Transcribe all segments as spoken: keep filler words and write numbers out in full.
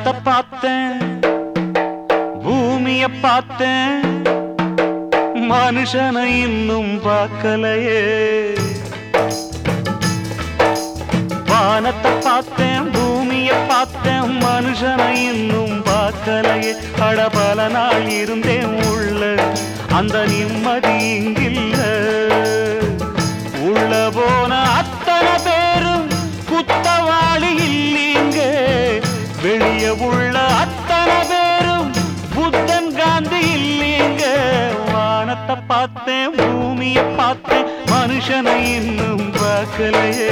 வானத்தை பார்த்தேன், பூமிய பார்த்தேன், மனுஷனை இன்னும் பார்க்கலையே. வானத்தை பார்த்தேன், பூமிய பார்த்தேன், மனுஷனை இன்னும் பார்க்கலையே. அட பல நாள் இருந்தேன் உள்ள, அந்த நிம்மதி இங்கில்ல. உள்ள போன அத்தனை பேரும் குத்தவாளி இல்லீங்க, வெளியே உள்ள அத்தனை பேரும் புத்தன் காந்தி இல்லீங்க. வானத்தை பார்த்தேன், பூமிய பார்த்தேன், மனுஷனை இன்னும் பார்க்கலையே.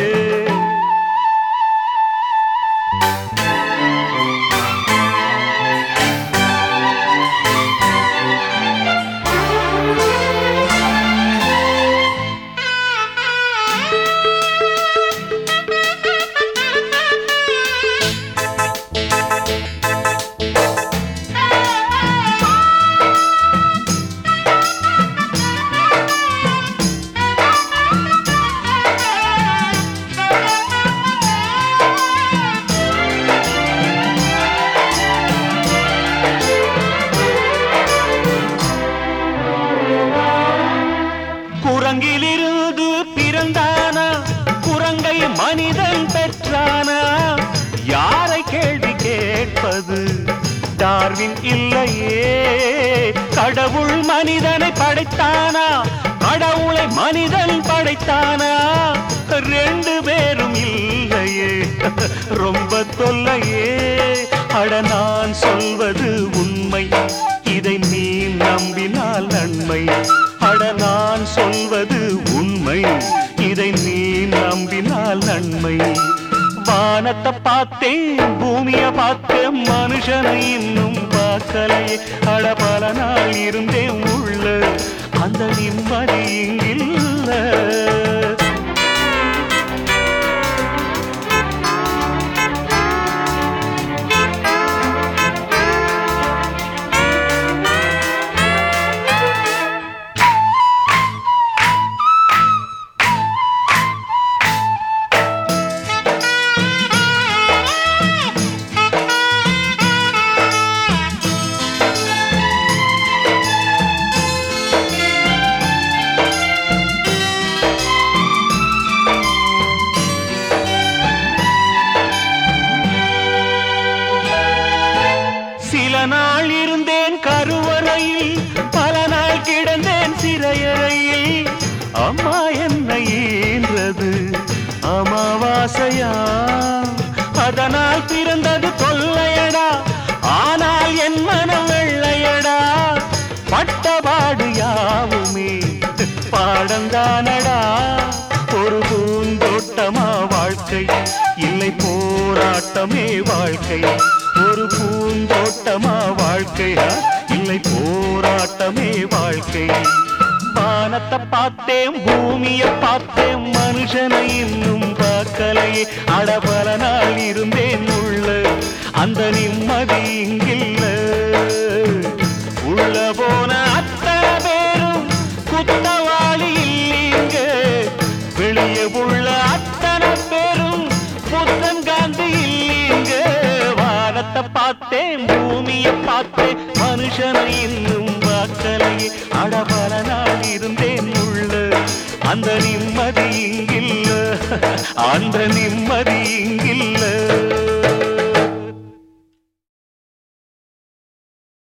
குரங்கிலிருந்து பிறந்தானா, குரங்கை மனிதன் பெற்றானா? யாரை கேள்வி கேட்பது, டார்வின் இல்லையே. கடவுள் மனிதனை படைத்தானா, கடவுளை மனிதன் படைத்தானா? ரெண்டு பேரும் இல்லையே, ரொம்ப தொல்லையே. அட நான் சொல்வது உண்மை, இதை நீ நம்பினால் நன்மை. அட நான் சொல்வது உண்மை, இதை நீ நம்பினால் நன்மை. வானத்தை பார்த்தேன், பூமிய பார்த்தேன், மனுஷனை இன்னும் பார்க்கலையே. அட பல நாள் இருந்தேன் உள்ள, அந்த நிம்மதி இங்கில்ல. சில நாள் இருந்தேன் கருவறையில், பல நாள் கிடந்தேன் சிறையறையில். அம்மா என்னை ஈன்றது அமாவாசையா, அதனால் பிறந்தது தொல்லையடா. ஆனால் என் மனம் வெள்ளையடா, பட்டபாடு யாவுமே பாடந்தானடா. ஒரு பூந்தோட்டமா வாழ்க்கை, இல்லை போராட்டமே வாழ்க்கை. ஒரு பூந்தோட்டமா வாழ்க்கையா, இல்லை போராட்டமே வாழ்க்கை. வானத்தை பார்த்தேன், பூமிய பார்த்தேன், மனுஷனை இன்னும் பார்க்கலையே. அடபல நாள் இருந்தேன் உள்ள, அந்த நிம்மதி இங்கில்ல. உள்ள போன அத்தனை பேரும் குத்தவாளி இல்லீங்க, வெளியே உள்ள அத்தனை பேரும் புத்தன் காந்தி இல்லீங்க. வானத்தை பார்த்தேன், பூமிய பார்த்தேன், மனுஷனை இன்னும் பார்க்கலையே. அடபல நாள் இருந்தேன் உள்ள, அந்த நிம்மதி இங்கில்ல, அந்த நிம்மதி இங்கில்ல.